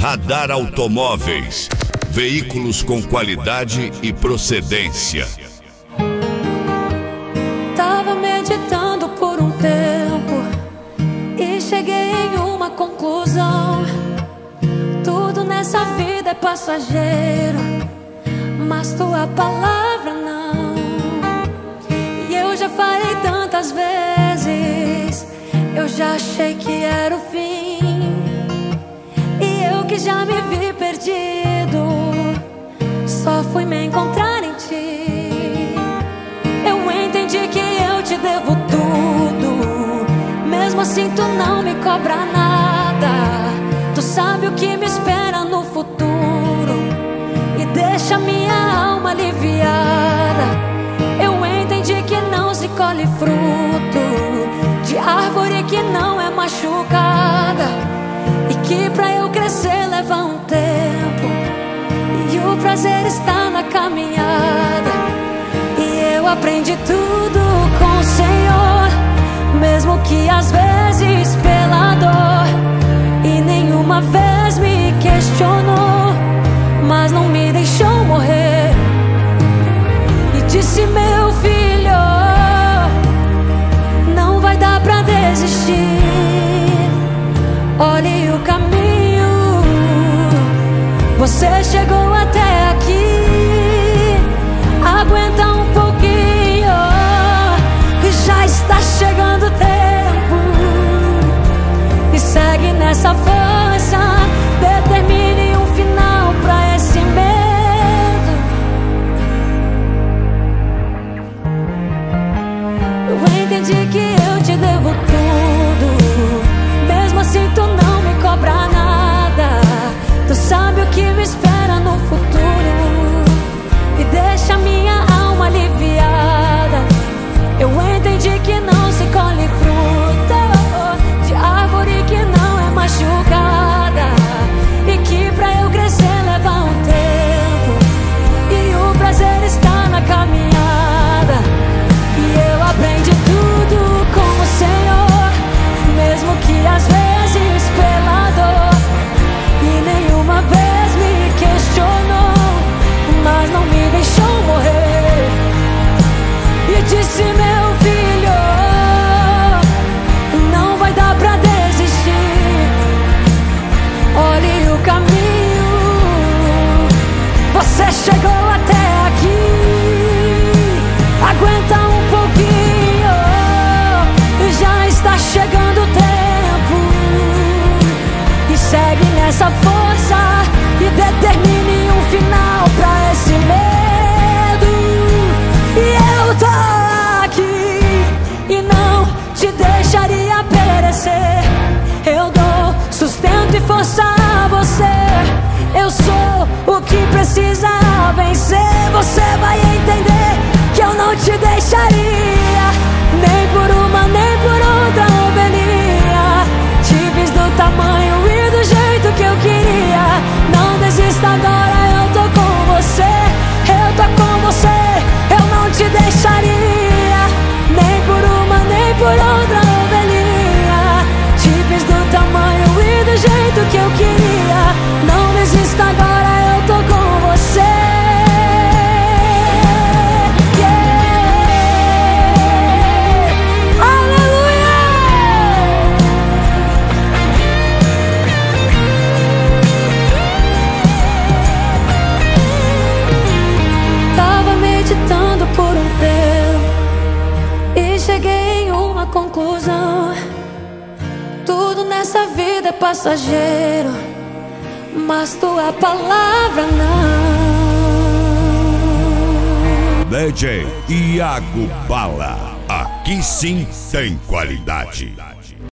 Radar Automóveis, veículos com qualidade e procedência. Tava meditando por um tempo e cheguei em uma conclusão: tudo nessa vida é passageiro, mas tua palavra não. E eu já falei tantas vezes, eu já achei que era o fim. E eu que já me vi perdido, só fui me encontrar em ti. Eu entendi que eu te devo tudo, mesmo assim tu não me cobra nada. Tu sabe o que me espera no futuro e deixa minha alma aliviada. Eu entendi que não se colhe fruto de árvore que não é machucada, e que pra eu crescer leva um tempo, e o prazer está na caminhada. E eu aprendi tudo com o Senhor, mesmo que às vezes pela dor, e nenhuma vez me questionou, mas não me deixou morrer. E disse: meu filho, não vai dar pra desistir. Olhe o caminho, você chegou até aqui. Aguenta um pouquinho, que já está chegando o tempo. E segue nessa força, determine um final pra esse medo. Eu entendi que eu te devo tudo, mesmo assim tu não me cobra nada. Tu sabe o que me espera no futuro e deixa minha alma aliviada. Eu entendi que não se colhe fruto de árvore que não é machucada, e que pra eu crescer leva um tempo, e o prazer está na caminhada. E eu aprendi tudo com o Senhor, mesmo que às vezes pela dor, e nenhuma vez me questionou, mas não me deixou morrer. E disse: meu filho, não vai dar pra desistir. Olhe o caminho, você chegou até aqui. Aguenta um pouquinho, já está chegando o tempo. E segue nessa força e determine um final pra esse medo. E eu tô aqui e não te deixaria perecer. Eu dou sustento e força a você. Eu sou o que precisa vencer. Você vai entender que eu não te deixaria, nem por uma, nem por outra ovelhinha. Te fiz do tamanho e do jeito que eu queria. Não desista agora, eu tô com você. Eu tô com você, eu não te deixaria, nem por uma, nem por outra ovelhinha. Te fiz do tamanho e do jeito que eu queria. Não desista agora, eu tô com você. Por um tempo e cheguei em uma conclusão: tudo nessa vida é passageiro, mas tua palavra não. DJ Iago Bala, aqui sim tem qualidade.